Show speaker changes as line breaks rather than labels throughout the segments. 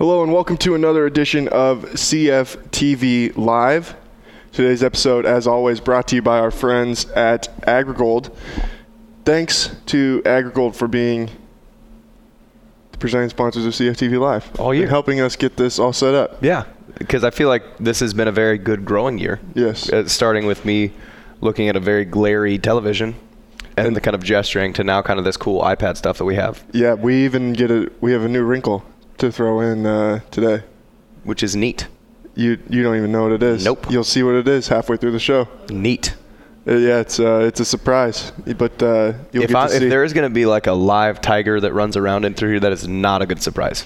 Hello and welcome to another edition of CFTV Live. Today's episode, as always, brought to you by our friends at AgriGold. Thanks to AgriGold for being the presenting sponsors of CFTV Live.
All year.
And helping us get this all set up.
Yeah, because I feel like this has been a very good growing year.
Yes.
Starting with me looking at a very glary television and the kind of gesturing to now kind of this cool iPad stuff that we have.
Yeah, we have a new wrinkle to throw in today.
Which is neat.
You don't even know what it is.
Nope.
You'll see what it is halfway through the show.
Neat.
Yeah, it's a surprise, but you'll get to see.
If there is going to be like a live tiger that runs around in through here, that is not a good surprise.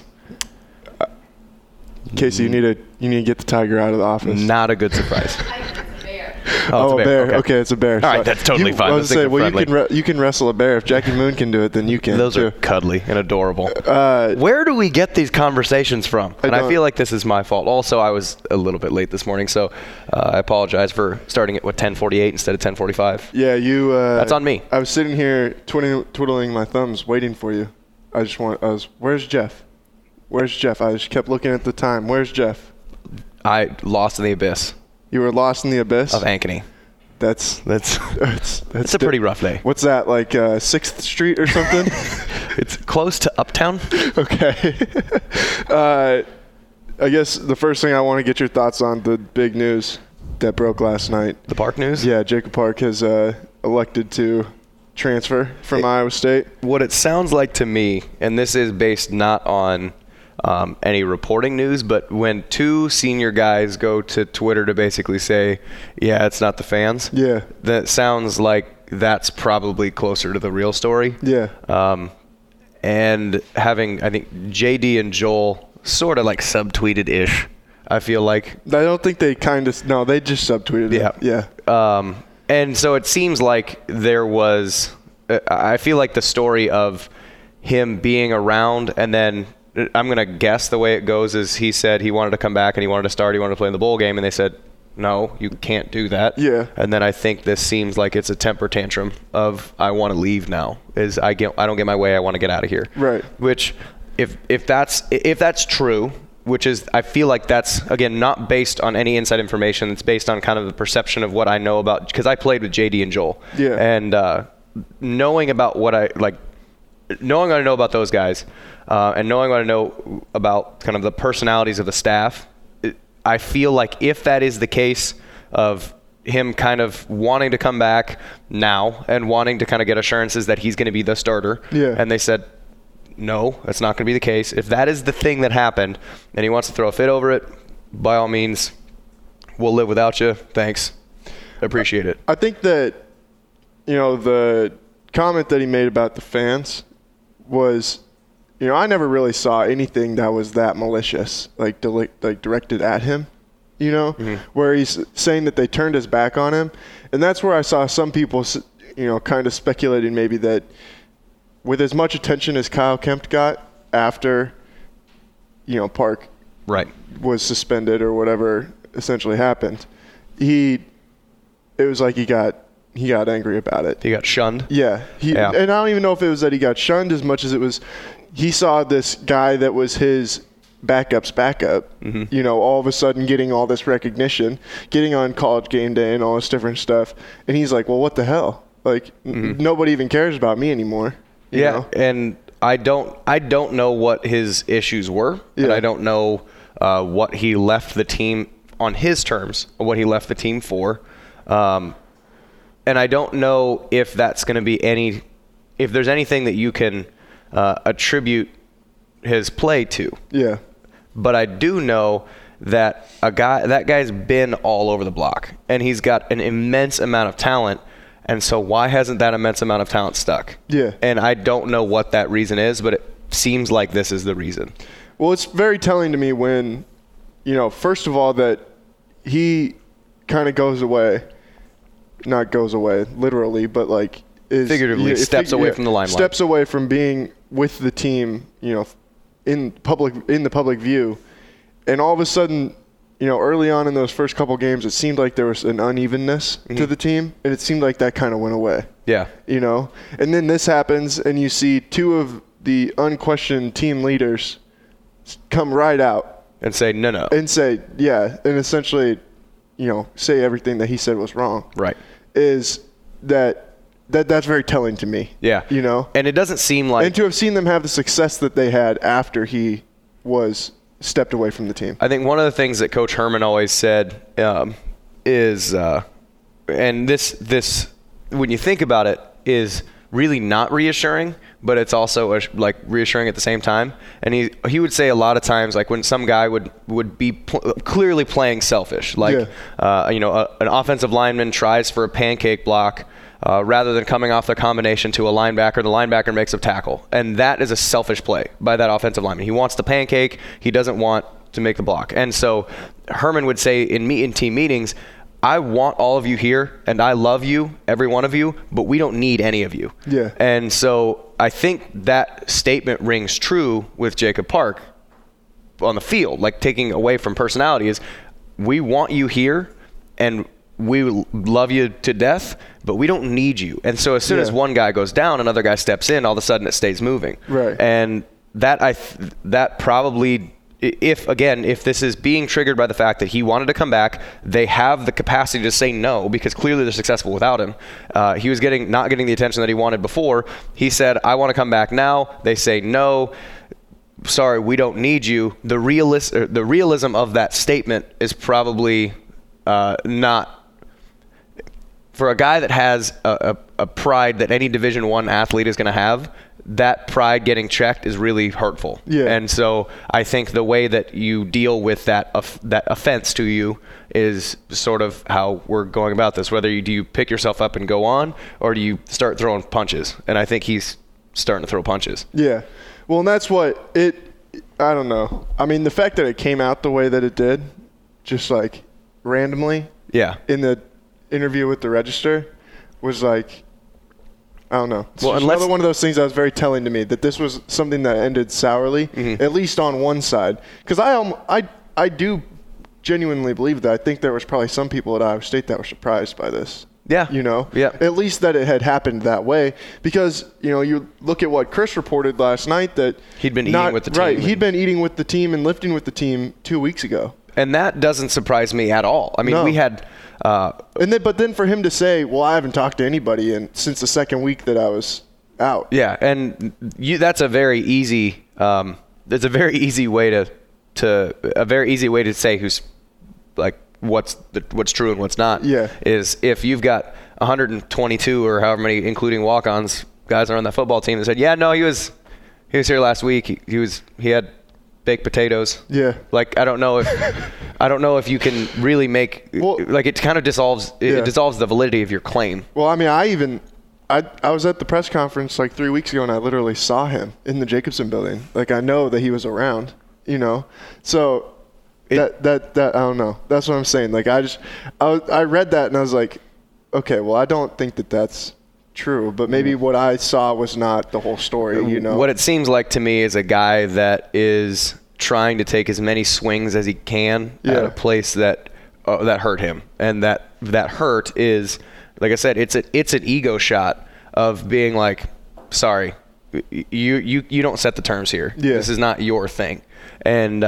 Casey, you need to get the tiger out of the office.
Not a good surprise.
Oh, a bear. Okay, it's a bear.
All right, that's totally fine.
I was going to say, you can wrestle a bear. If Jackie Moon can do it, then you can.
Those are cuddly and adorable. Where do we get these conversations from? And I feel like this is my fault. Also, I was a little bit late this morning, so I apologize for starting at 10:48 instead of 10:45.
Yeah,
that's on me.
I was sitting here twiddling my thumbs, waiting for you. Where's Jeff? Where's Jeff? I just kept looking at the time. Where's Jeff?
I lost in the abyss.
You were lost in the abyss?
Of Ankeny.
That's
a pretty rough day.
What's that, like 6th Street or something?
It's close to Uptown.
Okay. I guess the first thing I want to get your thoughts on, the big news that broke last night.
The Park news?
Yeah, Jacob Park has elected to transfer from Iowa State.
What it sounds like to me, and this is based not on any reporting news, but when two senior guys go to Twitter to basically say, yeah, it's not the fans.
Yeah.
That sounds like that's probably closer to the real story.
Yeah.
And having, I think, JD and Joel sort of like subtweeted-ish, I feel like.
I don't think they they just subtweeted it.
Yeah. And so it seems like there was, I feel like the story of him being around, and then I'm going to guess the way it goes is he said he wanted to come back and he wanted to start, he wanted to play in the bowl game, and they said, no, you can't do that.
Yeah.
And then I think this seems like it's a temper tantrum of I want to leave now. I don't get my way, I want to get out of here.
Right.
Which if that's true, which is, I feel like that's, again, not based on any inside information. It's based on kind of the perception of what I know about, because I played with JD and Joel.
Yeah.
And knowing about knowing what I know about those guys, and knowing what I know about kind of the personalities of the staff, I feel like if that is the case of him kind of wanting to come back now and wanting to kind of get assurances that he's going to be the starter, and they said, no, that's not going to be the case. If that is the thing that happened and he wants to throw a fit over it, by all means, we'll live without you. Thanks. Appreciate it.
I think that, the comment that he made about the fans was, I never really saw anything that was that malicious, like directed at him, where he's saying that they turned his back on him. And that's where I saw some people, kind of speculating maybe that with as much attention as Kyle Kempt got after, Park was suspended or whatever essentially happened, it was like he got angry about it.
He got shunned?
Yeah. And I don't even know if it was that he got shunned as much as it was he saw this guy that was his backup's backup, all of a sudden getting all this recognition, getting on College Game Day and all this different stuff. And he's like, well, what the hell? Like, nobody even cares about me anymore. You know?
And I don't know what his issues were, and I don't know what he left the team on his terms, or what he left the team for. And I don't know if that's going to be if there's anything that you can attribute his play to.
Yeah.
But I do know that that guy's been all over the block, and he's got an immense amount of talent. And so why hasn't that immense amount of talent stuck?
Yeah.
And I don't know what that reason is, but it seems like this is the reason.
Well, it's very telling to me when, first of all, that he kind of goes away. Not goes away literally, but like
figuratively steps away from the limelight.
Steps away from being with the team, in the public view. And all of a sudden, early on in those first couple games, it seemed like there was an unevenness to the team, and it seemed like that kind of went away.
Yeah.
And then this happens, and you see two of the unquestioned team leaders come right out
and say no.
And say, yeah, and essentially, say everything that he said was wrong.
Right.
Is that's very telling to me.
Yeah. And it doesn't seem like...
And to have seen them have the success that they had after he was stepped away from the team.
I think one of the things that Coach Herman always said is, and this, when you think about it, is really not reassuring, but it's also like reassuring at the same time. And he would say a lot of times, like when some guy would be clearly playing selfish, like an offensive lineman tries for a pancake block rather than coming off the combination to a linebacker, the linebacker makes a tackle, and that is a selfish play by that offensive lineman. He wants the pancake, he doesn't want to make the block. And so Herman would say in team meetings, I want all of you here, and I love you, every one of you, but we don't need any of you.
Yeah.
And so I think that statement rings true with Jacob Park on the field, like taking away from personality is, we want you here, and we love you to death, but we don't need you. And so as soon as one guy goes down, another guy steps in, all of a sudden it stays moving.
Right.
And that probably... If this is being triggered by the fact that he wanted to come back, they have the capacity to say no because clearly they're successful without him. He was not getting the attention that he wanted before. He said, I want to come back now. They say no. Sorry, we don't need you. The realism of that statement is probably not for a guy that has a pride that any Division I athlete is going to have. That pride getting checked is really hurtful.
Yeah.
And so I think the way that you deal with that offense to you is sort of how we're going about this. Whether do you pick yourself up and go on, or do you start throwing punches? And I think he's starting to throw punches.
Yeah. Well, and that's what I don't know. I mean, the fact that it came out the way that it did, just like randomly.
Yeah.
In the interview with the Register was like, I don't know. It's another one of those things that was very telling to me that this was something that ended sourly, at least on one side. Because I do genuinely believe that. I think there was probably some people at Iowa State that were surprised by this.
Yeah.
Yeah. At least that it had happened that way. Because, you look at what Chris reported last night that
he'd been eating with the team.
Right. He'd been eating with the team and lifting with the team 2 weeks ago.
And that doesn't surprise me at all. I mean, we had...
but then for him to say, well, I haven't talked to anybody since the second week that I was out.
Yeah, and that's a very easy way to say who's like what's true and what's not.
Yeah.
Is if you've got 122 or however many, including walk-ons, guys are on that football team that said, yeah, no, he was here last week. He had baked potatoes.
Yeah.
Like I don't know if you can really make it kind of dissolves the validity of your claim.
Well, I mean, I was at the press conference like 3 weeks ago and I literally saw him in the Jacobson building. Like I know that he was around, So that I don't know. That's what I'm saying. Like I read that and I was like, okay, well, I don't think that that's true, but maybe what I saw was not the whole story,
What it seems like to me is a guy that is trying to take as many swings as he can at a place that hurt him. And that hurt is, like I said, it's an ego shot of being like, sorry, you don't set the terms here.
Yeah.
This is not your thing. And,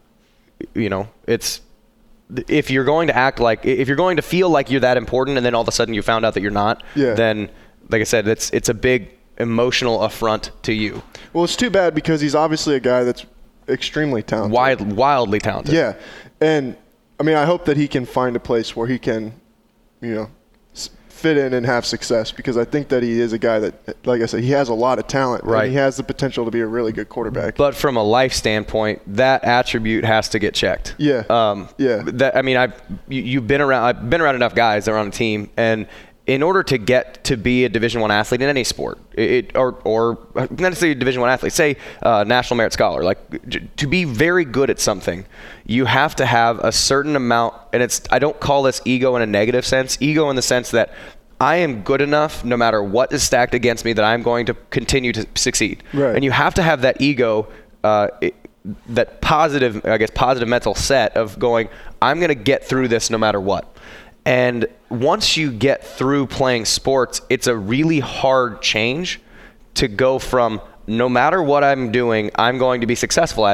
it's, if you're going to feel like you're that important and then all of a sudden you found out that you're not, then like I said, it's a big emotional affront to you.
Well, it's too bad because he's obviously a guy that's extremely talented.
Wildly talented.
Yeah. And, I mean, I hope that he can find a place where he can, fit in and have success because I think that he is a guy that, like I said, he has a lot of talent.
Right.
And he has the potential to be a really good quarterback.
But from a life standpoint, that attribute has to get checked.
Yeah.
I've been around enough guys that are on a team, and in order to get to be a Division I athlete in any sport, or not necessarily a Division I athlete, say National Merit Scholar, like to be very good at something, you have to have a certain amount, and I don't call this ego in a negative sense, ego in the sense that I am good enough no matter what is stacked against me that I'm going to continue to succeed.
Right.
And you have to have that ego, that positive mental set of going, I'm going to get through this no matter what. And once you get through playing sports, it's a really hard change to go from no matter what I'm doing, I'm going to be successful at it,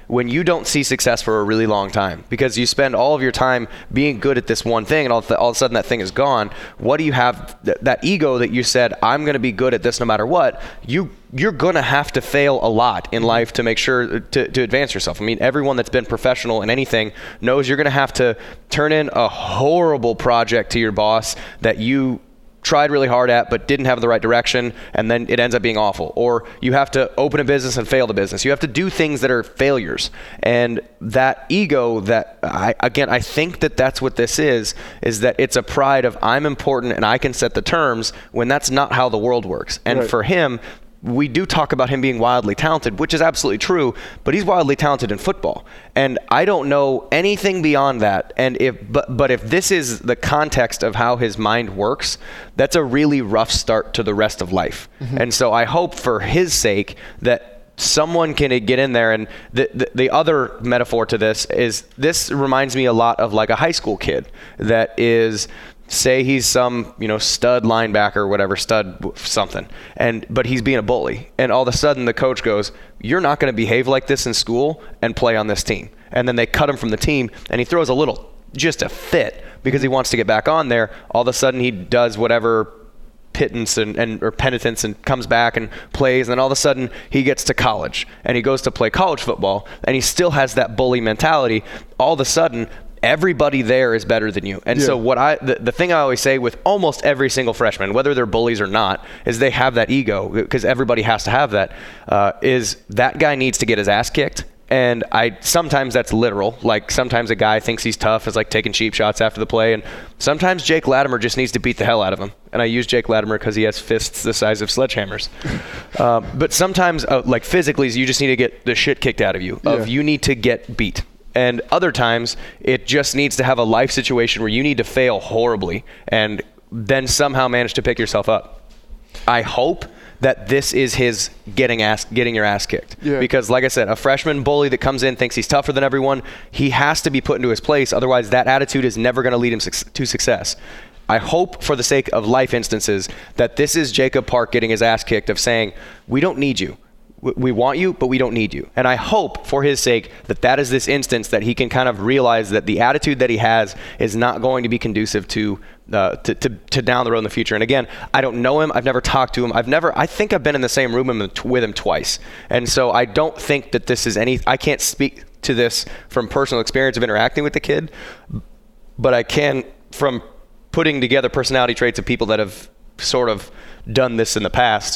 when you don't see success for a really long time because you spend all of your time being good at this one thing and all of a sudden that thing is gone? What do you have? That ego that you said, I'm going to be good at this no matter what, you're going to have to fail a lot in life to make sure to advance yourself. I mean, everyone that's been professional in anything knows you're going to have to turn in a horrible project to your boss that you tried really hard at but didn't have the right direction, and then it ends up being awful. Or you have to open a business and fail the business. You have to do things that are failures. And that ego that I think that's what this is that it's a pride of I'm important and I can set the terms, when that's not how the world works. And
right.
For him, we do talk about him being wildly talented, which is absolutely true, but he's wildly talented in football. And I don't know anything beyond that. And but if this is the context of how his mind works, that's a really rough start to the rest of life. Mm-hmm. And so I hope for his sake that someone can get in there. And the other metaphor to this reminds me a lot of like a high school kid that is, say he's some, stud linebacker or whatever, stud something, but he's being a bully. And all of a sudden the coach goes, you're not going to behave like this in school and play on this team. And then they cut him from the team and he throws just a fit because he wants to get back on there. All of a sudden he does whatever pittance or penitence and comes back and plays. And then all of a sudden he gets to college and he goes to play college football and he still has that bully mentality. All of a sudden, everybody there is better than you. And so the thing I always say with almost every single freshman, whether they're bullies or not, is they have that ego, because everybody has to have that, is that guy needs to get his ass kicked. And sometimes that's literal. Like sometimes a guy thinks he's tough, is like taking cheap shots after the play. And sometimes Jake Latimer just needs to beat the hell out of him. And I use Jake Latimer because he has fists the size of sledgehammers. But sometimes like physically, you just need to get the shit kicked out of you. You need to get beat. And other times, it just needs to have a life situation where you need to fail horribly and then somehow manage to pick yourself up. I hope that this is his getting your ass kicked. Yeah. Because like I said, a freshman bully that comes in, thinks he's tougher than everyone, he has to be put into his place. Otherwise, that attitude is never going to lead him to success. I hope for the sake of life instances that this is Jacob Park getting his ass kicked of saying, we don't need you. We want you, but we don't need you. And I hope for his sake that is this instance that he can kind of realize that the attitude that he has is not going to be conducive to down the road in the future. And again, I don't know him. I've never talked to him. I think I've been in the same room with him twice. And so I don't think that this is I can't speak to this from personal experience of interacting with the kid, but I can from putting together personality traits of people that have sort of done this in the past.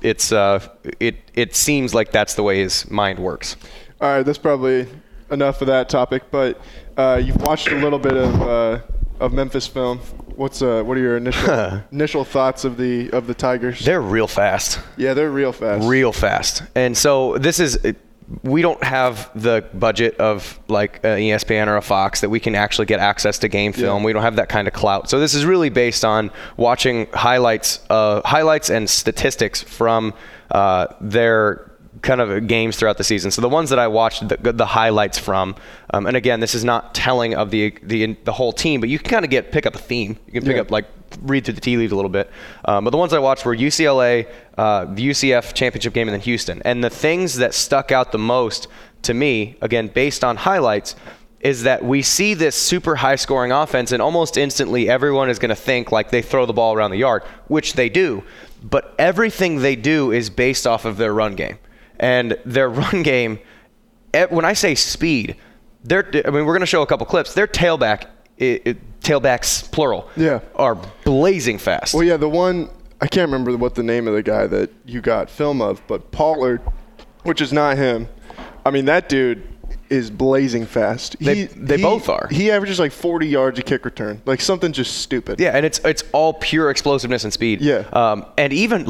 It seems like that's the way his mind works.
All right, that's probably enough of that topic. But you've watched a little bit of Memphis film. What are your initial thoughts of the Tigers?
They're real fast.
Yeah, they're real fast.
Real fast. And so we don't have the budget of like an ESPN or a Fox that we can actually get access to game film. Yeah. We don't have that kind of clout. So this is really based on watching highlights and statistics from their kind of games throughout the season. So the ones that I watched the highlights from, and again, this is not telling of the whole team, but you can kind of pick up a theme. You can pick up read through the tea leaves a little bit. But the ones I watched were UCLA, the UCF championship game, and then Houston. And the things that stuck out the most to me, again, based on highlights, is that we see this super high-scoring offense, and almost instantly everyone is going to think like they throw the ball around the yard, which they do. But everything they do is based off of their run game. And their run game, when I say speed, we're going to show a couple clips. Their tailbacks, plural, are blazing fast.
Well, yeah, the one, I can't remember what the name of the guy that you got film of, but Pollard, which is not him. I mean, that dude is blazing fast.
They both are.
He averages like 40 yards a kick return, like something just stupid.
Yeah, and it's all pure explosiveness and speed.
Yeah.
And even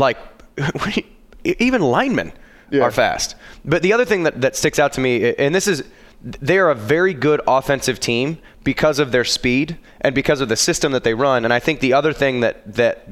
linemen are fast. But the other thing that sticks out to me, and they're a very good offensive team because of their speed and because of the system that they run. And I think the other thing that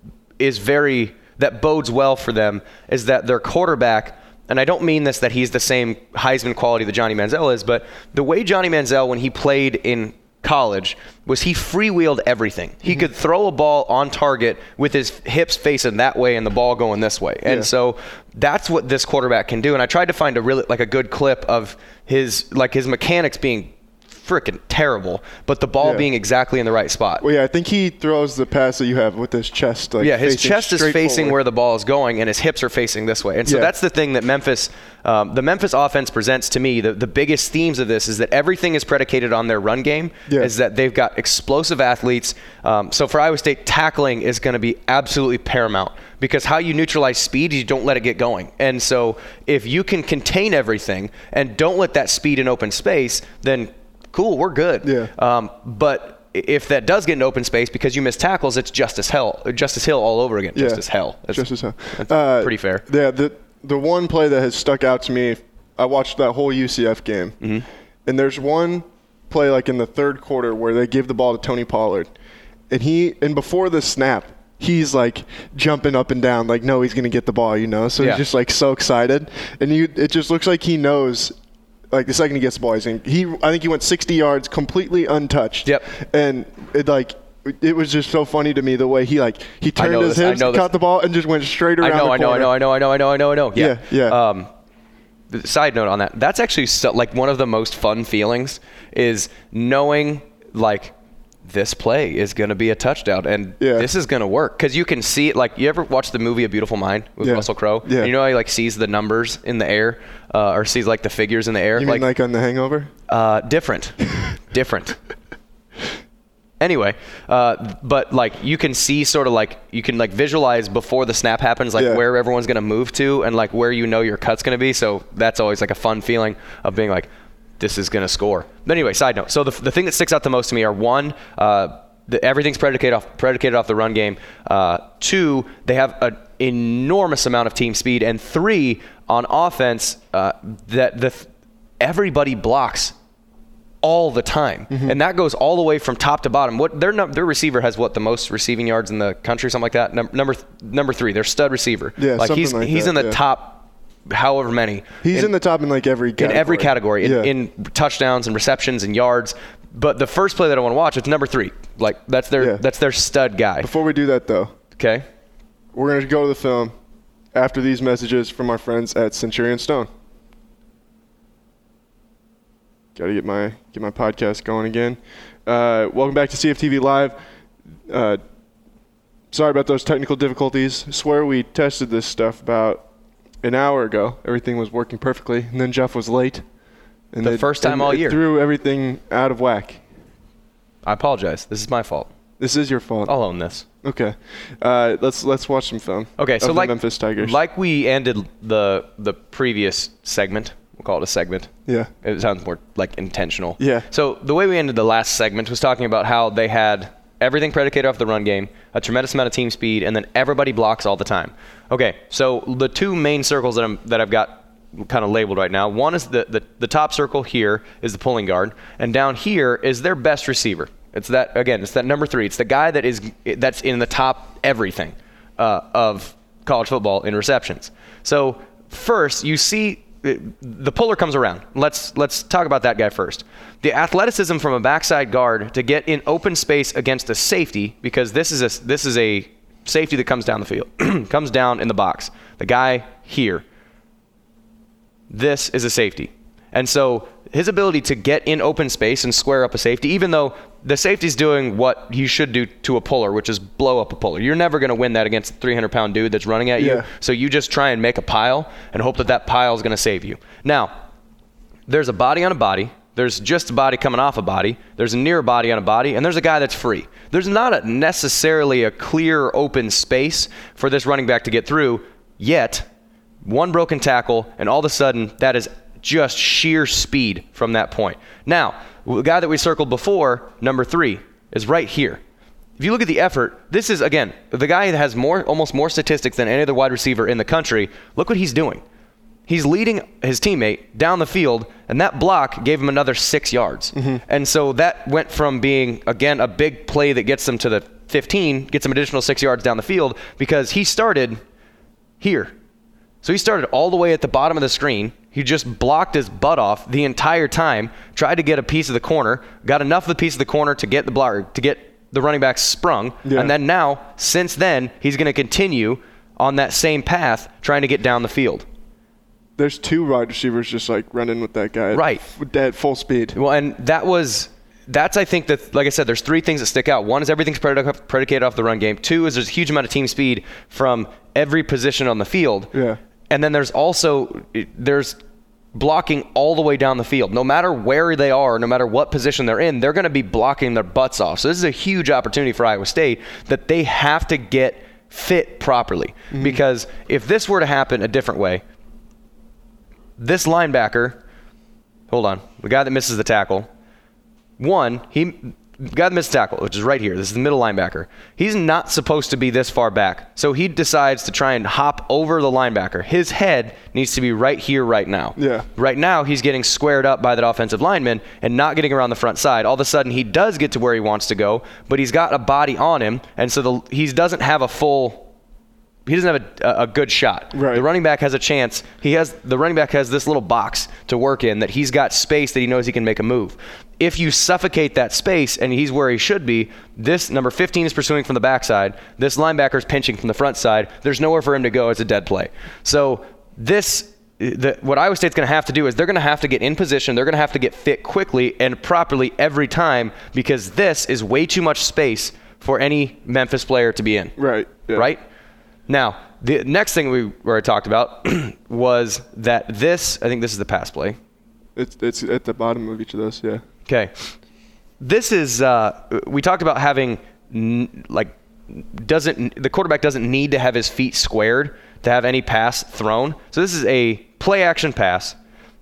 bodes well for them is that their quarterback, and I don't mean this that he's the same Heisman quality that Johnny Manziel is, but the way Johnny Manziel, when he played in college was he freewheeled everything. He could throw a ball on target with his hips facing that way and the ball going this way. And so that's what this quarterback can do. And I tried to find a good clip of his mechanics being freaking terrible, but the ball being exactly in the right spot.
Well, yeah, I think he throws the pass that you have with his chest.
His chest is facing where the ball is going, and his hips are facing this way. And so that's the thing that the Memphis offense presents to me. The biggest themes of this is that everything is predicated on their run game, is that they've got explosive athletes. So for Iowa State, tackling is going to be absolutely paramount, because how you neutralize speed is you don't let it get going. And so if you can contain everything and don't let that speed in open space, then cool, we're good.
Yeah.
But if that does get in open space because you miss tackles, it's Justice Hill all over again. Justice Hill.
Justice Hill.
That's pretty fair.
Yeah. The one play that has stuck out to me, I watched that whole UCF game, and there's one play like in the third quarter where they give the ball to Tony Pollard, and before the snap, he's like jumping up and down, like no, he's gonna get the ball, So he's just like so excited, and it just looks like he knows. Like the second he gets the ball, I think he went 60 yards completely untouched.
Yep.
And it was just so funny to me the way he turned his hips, caught the ball, and just went straight around. I
know.
Yeah.
Side note on that. That's actually one of the most fun feelings is knowing this play is going to be a touchdown and this is going to work, because you can see it. Like, you ever watch the movie A Beautiful Mind with Russell Crowe?
Yeah.
And how he sees the numbers in the air, or sees the figures in the air.
You mean like on The Hangover?
Different. Anyway, but you can see you can visualize before the snap happens, where everyone's going to move to and where your cut's going to be. So that's always a fun feeling of being this is going to score. But anyway, side note. So the thing that sticks out the most to me are, one, everything's predicated off the run game. Two, they have an enormous amount of team speed. And three, on offense, everybody blocks all the time. And that goes all the way from top to bottom. Their receiver has the most receiving yards in the country, something like that. Number 3, their stud receiver.
Yeah,
he's in the top however many.
He's in the top in every category.
In every category, in touchdowns and receptions and yards. But the first play that I want to watch, it's number 3. That's their stud guy.
Before we do that, though,
okay,
we're going to go to the film after these messages from our friends at Centurion Stone. Got to get my podcast going again. Welcome back to CFTV Live. Sorry about those technical difficulties. I swear we tested this stuff about an hour ago. Everything was working perfectly, and then Jeff was late. And
the first time all year.
Threw everything out of whack.
I apologize. This is my fault.
This is your fault.
I'll own this.
Okay. Let's watch some film.
Okay, so
the Memphis Tigers.
Like we ended the previous segment. We'll call it a segment.
Yeah.
It sounds more intentional.
Yeah.
So the way we ended the last segment was talking about how they had everything predicated off the run game, a tremendous amount of team speed, and then everybody blocks all the time. Okay, so the two main circles that I've got kind of labeled right now. One is the top circle here is the pulling guard, and down here is their best receiver. It's that number 3. It's the guy that's in the top everything of college football in receptions. So first, you see the puller comes around. Let's talk about that guy first. The athleticism from a backside guard to get in open space against a safety, because this is a safety that comes down the field, comes down in the box. The guy here. This is a safety. And so his ability to get in open space and square up a safety, even though the safety's doing what he should do to a puller, which is blow up a puller. You're never going to win that against a 300-pound dude that's running at you.
Yeah.
So you just try and make a pile and hope that pile is going to save you. Now, there's a body on a body. There's just a body coming off a body. There's a near body on a body. And there's a guy that's free. There's not necessarily a clear open space for this running back to get through yet. One broken tackle, and all of a sudden, that is just sheer speed from that point. Now, the guy that we circled before, number 3, is right here. If you look at the effort, this is, again, the guy that has almost more statistics than any other wide receiver in the country. Look what he's doing. He's leading his teammate down the field, and that block gave him another 6 yards. And so that went from being, again, a big play that gets them to the 15, gets him additional 6 yards down the field, because he started here. So he started all the way at the bottom of the screen. He just blocked his butt off the entire time, tried to get a piece of the corner, got enough of the piece of the corner to get the blocker, to get the running back sprung. Yeah. And then now, since then, he's going to continue on that same path, trying to get down the field.
There's 2 wide receivers just like running with that guy.
Right.
At full speed.
Well, and that's, I think, that, like I said, there's 3 things that stick out. One is everything's predicated off the run game. 2 is there's a huge amount of team speed from every position on the field.
Yeah.
And then there's blocking all the way down the field. No matter where they are, no matter what position they're in, they're going to be blocking their butts off. So this is a huge opportunity for Iowa State that they have to get fit properly. Mm-hmm. Because if this were to happen a different way, this linebacker, hold on, the guy that misses the tackle, guy that missed the tackle, which is right here. This is the middle linebacker. He's not supposed to be this far back. So he decides to try and hop over the linebacker. His head needs to be right here right now.
Yeah.
Right now, he's getting squared up by that offensive lineman and not getting around the front side. All of a sudden, he does get to where he wants to go, but he's got a body on him, and so he doesn't have a good shot.
Right.
The running back has a chance. The running back has this little box to work in that he's got space that he knows he can make a move. If you suffocate that space and he's where he should be, this number 15 is pursuing from the backside. This linebacker is pinching from the front side. There's nowhere for him to go. It's a dead play. So what Iowa State's going to have to do is they're going to have to get in position. They're going to have to get fit quickly and properly every time, because this is way too much space for any Memphis player to be in.
Right. Yeah.
Right? Now, the next thing we already talked about was that I think this is the pass play.
It's at the bottom of each of those, yeah.
Okay. This is, we talked about having, the quarterback doesn't need to have his feet squared to have any pass thrown. So this is a play action pass.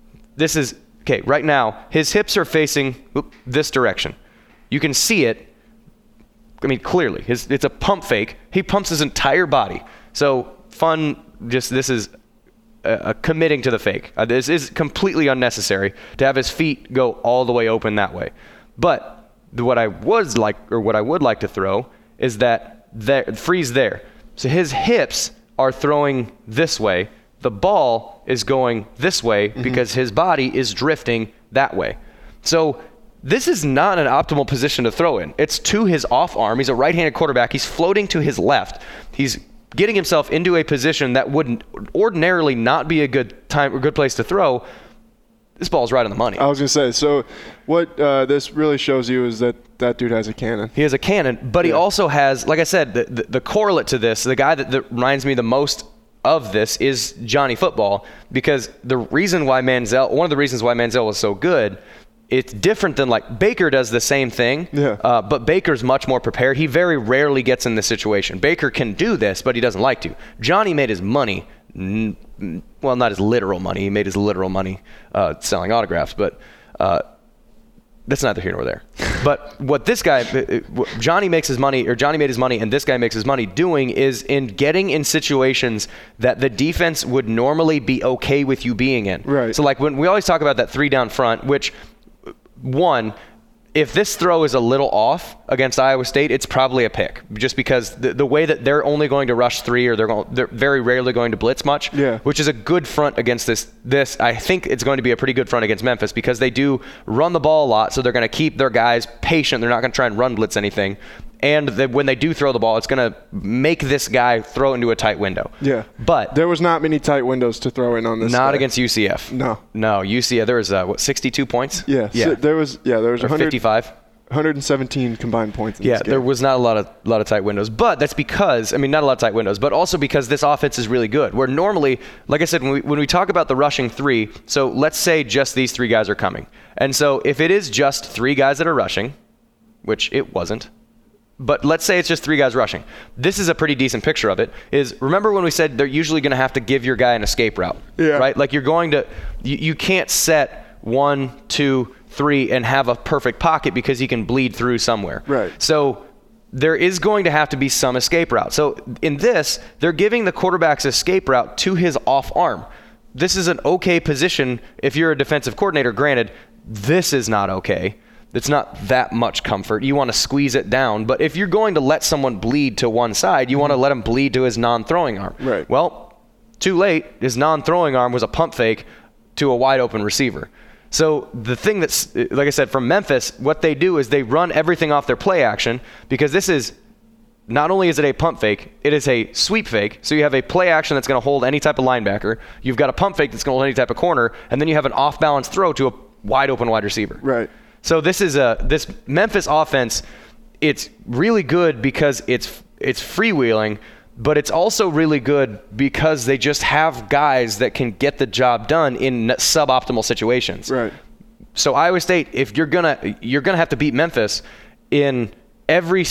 Right now, his hips are facing this direction. You can see it. I mean, clearly, it's a pump fake. He pumps his entire body. So this is committing to the fake. This is completely unnecessary to have his feet go all the way open that way. But what I would like to throw is that freeze there. So his hips are throwing this way. The ball is going this way because his body is drifting that way. So this is not an optimal position to throw in. It's to his off arm. He's a right-handed quarterback. He's floating to his left. He's getting himself into a position that wouldn't ordinarily not be a good place to throw. This ball's right on the money.
I was going to say, so what this really shows you is that dude has a cannon.
He has a cannon, but he also has, like I said, the correlate to this, the guy that reminds me the most of this is Johnny Football, because one of the reasons why Manziel was so good, it's different than Baker does the same thing, but Baker's much more prepared. He very rarely gets in this situation. Baker can do this, but he doesn't like to. Johnny made his money, well, not his literal money. He made his literal money selling autographs, but that's neither here nor there. But what this guy, Johnny made his money, and this guy makes his money doing is in getting in situations that the defense would normally be okay with you being in.
Right.
So when we always talk about that 3 down front, which if this throw is a little off against Iowa State, it's probably a pick, just because the way that they're only going to rush 3 or they're very rarely going to blitz much, which is a good front against this. I think it's going to be a pretty good front against Memphis because they do run the ball a lot, so they're going to keep their guys patient. They're not going to try and run blitz anything. And when they do throw the ball, it's going to make this guy throw into a tight window.
Yeah.
But
there was not many tight windows to throw in on this.
Not
guy.
Against UCF.
No,
UCF. There was 62 points.
Yeah. So there was
55.
117 combined points in this game.
There was not a lot of tight windows. But that's because, not a lot of tight windows, but also because this offense is really good. Where normally, like I said, when we talk about the rushing 3, so let's say just these 3 guys are coming. And so if it is just 3 guys that are rushing, which it wasn't, but let's say it's just 3 guys rushing. This is a pretty decent picture of it. Remember when we said they're usually going to have to give your guy an escape route, right? Like you're going to, you can't set 1, 2, 3 and have a perfect pocket because he can bleed through somewhere.
Right.
So there is going to have to be some escape route. So in this, they're giving the quarterback's escape route to his off arm. This is an okay position if you're a defensive coordinator. Granted, this is not okay. It's not that much comfort. You want to squeeze it down. But if you're going to let someone bleed to one side, you want to let him bleed to his non-throwing arm.
Right.
Well, too late. His non-throwing arm was a pump fake. to a wide open receiver. So the thing that's, like I said, from Memphis, what they do is they run everything off their play action, because this is, not only is it a pump fake, it is a sweep fake. So you have a play action that's going to hold any type of linebacker. You've got a pump fake that's going to hold any type of corner. And then you have an off-balance throw to a wide open wide receiver.
Right.
So this Memphis offense, it's really good because it's freewheeling, but it's also really good because they just have guys that can get the job done in suboptimal situations.
Right.
So Iowa State, if you're gonna have to beat Memphis in every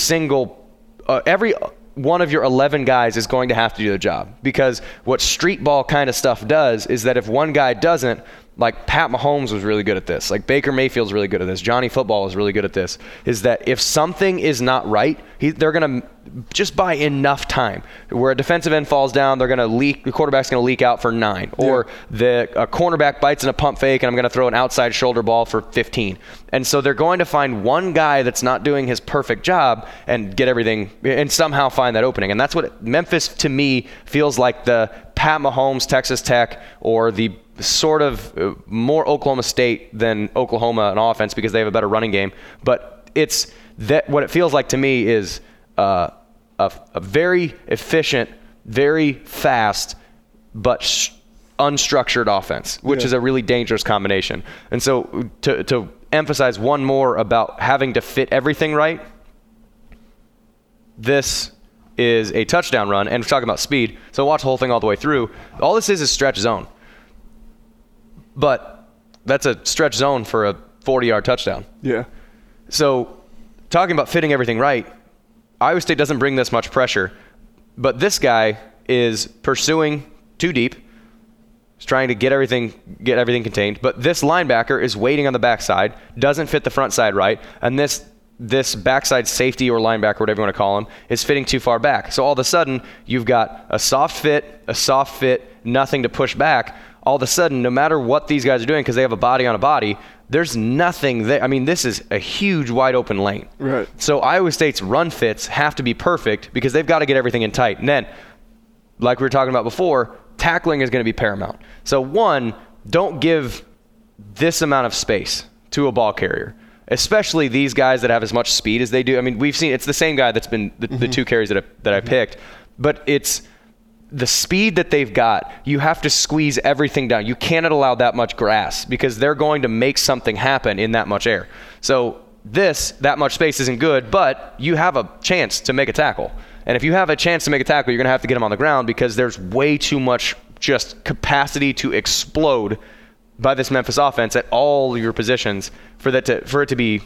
one of your 11 guys is going to have to do the job, because what street ball kind of stuff does is that if one guy doesn't, like Pat Mahomes was really good at this, like Baker Mayfield's really good at this, Johnny Football is really good at this, is that if something is not right, they're going to just buy enough time where a defensive end falls down, the quarterback's going to leak out for 9, or a cornerback bites in a pump fake and I'm going to throw an outside shoulder ball for 15. And so they're going to find one guy that's not doing his perfect job and get everything and somehow find that opening. And that's what Memphis, to me, feels like the Pat Mahomes, Texas Tech, or the sort of more Oklahoma State than Oklahoma in offense, because they have a better running game. But it's that what it feels like to me is a very efficient, very fast, but unstructured offense, which is a really dangerous combination. And so to emphasize one more about having to fit everything right, this is a touchdown run, and we're talking about speed, so watch the whole thing all the way through. All this is stretch zone. But that's a stretch zone for a 40-yard touchdown.
Yeah.
So talking about fitting everything right, Iowa State doesn't bring this much pressure, but this guy is pursuing too deep. He's trying to get everything contained, but this linebacker is waiting on the backside, doesn't fit the front side right, and this backside safety or linebacker, whatever you want to call him, is fitting too far back. So all of a sudden, you've got a soft fit, nothing to push back. All of a sudden, no matter what these guys are doing, because they have a body on a body, there's nothing there. I mean, this is a huge wide open lane.
Right.
So Iowa State's run fits have to be perfect because they've got to get everything in tight. And then, like we were talking about before, tackling is going to be paramount. So one, don't give this amount of space to a ball carrier, especially these guys that have as much speed as they do. I mean, we've seen it's the same guy that's been the two carries that I picked, but it's the speed that they've got. You have to squeeze everything down. You cannot allow that much grass because they're going to make something happen in that much air. So that much space isn't good, but you have a chance to make a tackle. And if you have a chance to make a tackle, you're going to have to get them on the ground because there's way too much just capacity to explode by this Memphis offense at all your positions for it to be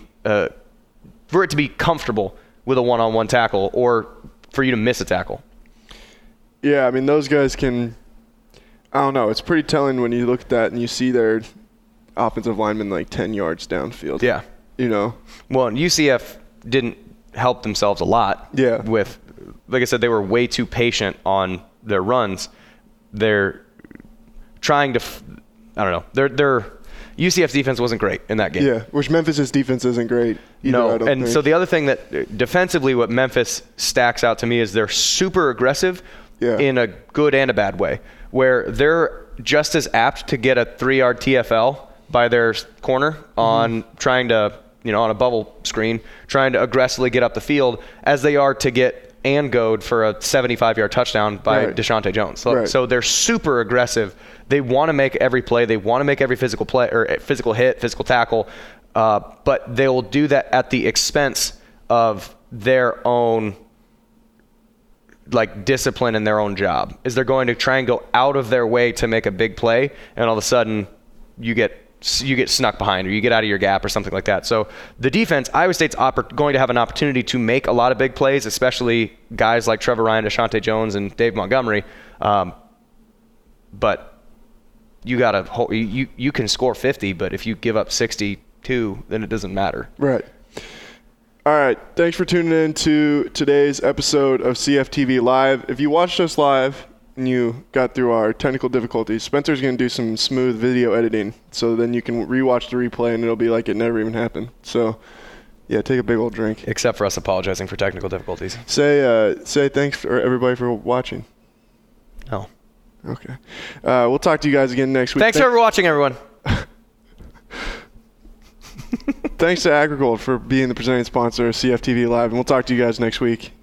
comfortable with a one-on-one tackle or for you to miss a tackle.
Yeah, I mean, those guys can – I don't know. It's pretty telling when you look at that and you see their offensive linemen like 10 yards downfield.
Yeah.
You know?
Well, UCF didn't help themselves a lot with – like I said, they were way too patient on their runs. They're trying to I don't know. Their UCF's defense wasn't great in that game.
Yeah, which Memphis's defense isn't great either,
So the other thing that defensively what Memphis stacks out to me is they're super aggressive in a good and a bad way, where they're just as apt to get a 3-yard TFL by their corner on trying to, on a bubble screen, trying to aggressively get up the field as they are to get and goad for a 75-yard touchdown by Deshaunte Jones. So they're super aggressive. They want to make every play. They want to make every physical play or physical hit, physical tackle, but they will do that at the expense of their own discipline in their own job. Is they're going to try and go out of their way to make a big play, and all of a sudden you get snuck behind or you get out of your gap or something like that. So the defense, Iowa State's going to have an opportunity to make a lot of big plays, especially guys like Trevor Ryan, Deshaunte Jones, and Dave Montgomery. But you can score 50, but if you give up 62, then it doesn't matter.
Right. All right. Thanks for tuning in to today's episode of CFTV Live. If you watched us live and you got through our technical difficulties, Spencer's going to do some smooth video editing, so then you can rewatch the replay and it'll be like it never even happened. So, yeah, take a big old drink.
Except for us apologizing for technical difficulties.
Say thanks for everybody for watching.
Oh.
Okay. We'll talk to you guys again next week.
Thanks for watching, everyone.
Thanks to AgriGold for being the presenting sponsor of CFTV Live, and we'll talk to you guys next week.